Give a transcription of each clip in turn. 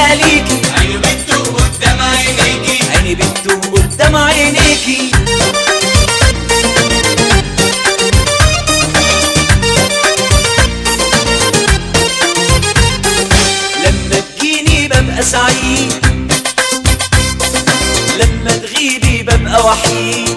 إلا ليكي، عيني بتدوب قدام عينيكي، عيني بتدوب قدام عينيكي. لما تجيني ببقى سعيد، لما تغيبي ببقى وحيد.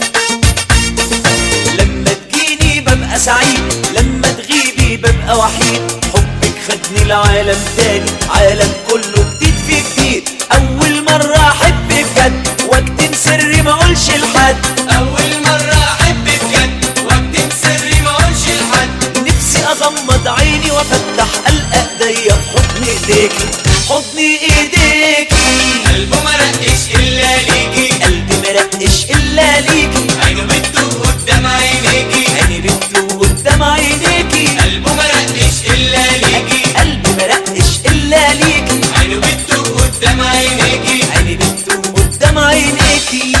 لما تجيني ببقى سعيد، لما تغيبي ببقى وحيد. حبك خدني لعالم تاني، عالم كله جديد في جديد. أول مرة أحب بجد واكتم سري ما أقولش لحد، أول مرة أحب بجد واكتم سري ما أقولش لحد. نفسي أغمض عيني وأفتح ألقى إيديا في حضن إيديكي، حضن إيديكي. قلبه مرقش إلا ليكي، قلبي مرقش إلا ليكي، عينه بتدوب قدام عينيكي، عيني بتدوب قدام عينيكي. قلبه مرقش إلا ليكي، قلبي مرقش إلا ليكي، عينه بتدوب قدام عينيكي. عيني بتدوب قدام عينيكي.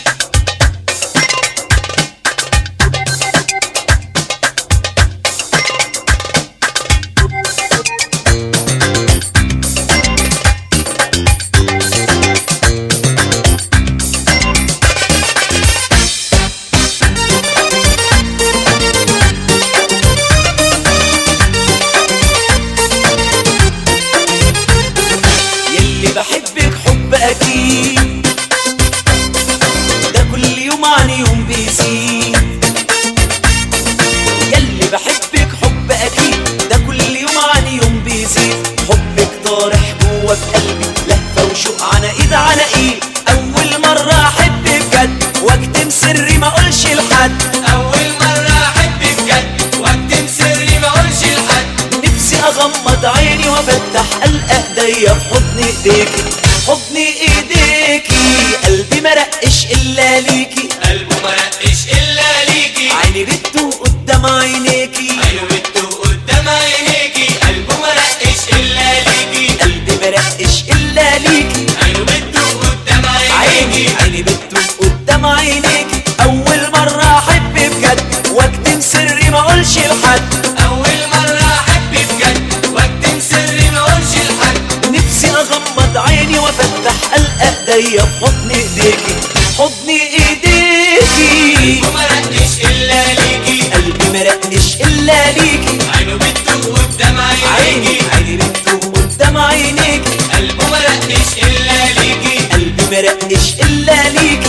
بحبك حب أكيد، ده كل يوم عن يوم بيزيد. يلي بحبك حب أكيد، ده كل يوم عن يوم بيزيد. حبك طارح جوا بقلبي، لهفة وشوق على إيد على إيد. أول مرة أحب بجد واكتم سري ما أقولش لحد، أول مرة أحب بجد واكتم سري ما أقولش لحد. نفسي أغمض عيني وأفتح ألقى إيديا في حضن إيديكي، حضن إيديكي. قلبي مرقش إلا ليكي، قلبه مرقش إلا ليكي، عيني بتدوب قدام عينيكي، عينه بتدوب قدام عينيكي. قلبه مرقش إلا ليكي، قلبي مرقش إلا ليكي، عينه بتدوب قدام عينيكي. عيني بتدوب قدام عينيكي. أول مرة أحب بجد واكتم سري ما أقولش لحد، أول مرة أحب بجد واكتم سري ما أقولش لحد. نفسي أغمض عيني وأفتح ألقى إيديا في حضن إيديكي، حضن إيديكي. قلبه مرقش إلا ليكي، قلبي مرقش إلا ليكي، عينه بتدوب قدام عينيكي. عيني بتدوب قدام عينيكي. قلبه مرقش إلا ليكي، قلبي مرقش إلا ليكي،